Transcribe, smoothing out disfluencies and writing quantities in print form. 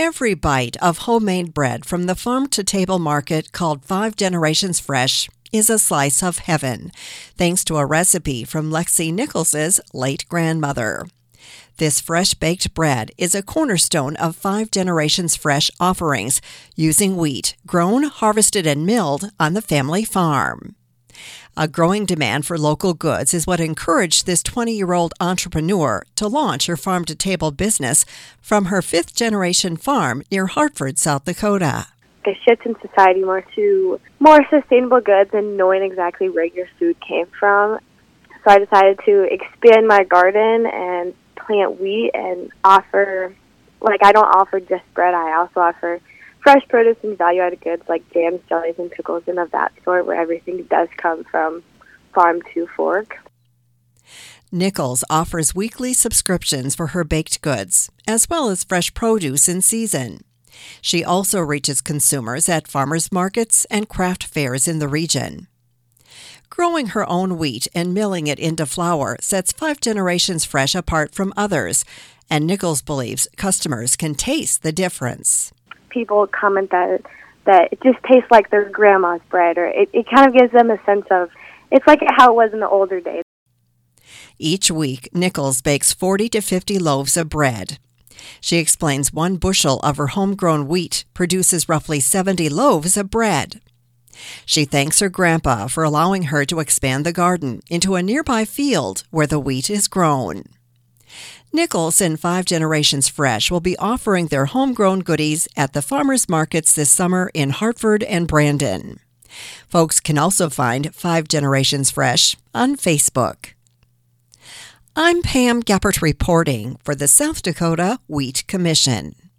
Every bite of homemade bread from the farm-to-table market called Five Generations Fresh is a slice of heaven, thanks to a recipe from Lexi Nichols's late grandmother. This fresh-baked bread is a cornerstone of Five Generations Fresh offerings, using wheat grown, harvested, and milled on the family farm. A growing demand for local goods is what encouraged this 20-year-old entrepreneur to launch her farm-to-table business from her fifth-generation farm near Hartford, South Dakota. A shift in society more to more sustainable goods and knowing exactly where your food came from. So I decided to expand my garden and plant wheat and offer, I don't offer just bread, I also offer fresh produce and value-added goods like jams, jellies, and pickles, and of that sort, where everything does come from farm to fork. Nichols offers weekly subscriptions for her baked goods, as well as fresh produce in season. She also reaches consumers at farmers markets and craft fairs in the region. Growing her own wheat and milling it into flour sets Five Generations Fresh apart from others, and Nichols believes customers can taste the difference. People comment that it just tastes like their grandma's bread, or it kind of gives them a sense of, it's like how it was in the older days. Each week, Nichols bakes 40 to 50 loaves of bread. She explains 1 bushel of her homegrown wheat produces roughly 70 loaves of bread. She thanks her grandpa for allowing her to expand the garden into a nearby field where the wheat is grown. Nichols and Five Generations Fresh will be offering their homegrown goodies at the farmers markets this summer in Hartford and Brandon. Folks can also find Five Generations Fresh on Facebook. I'm Pam Geppert reporting for the South Dakota Wheat Commission.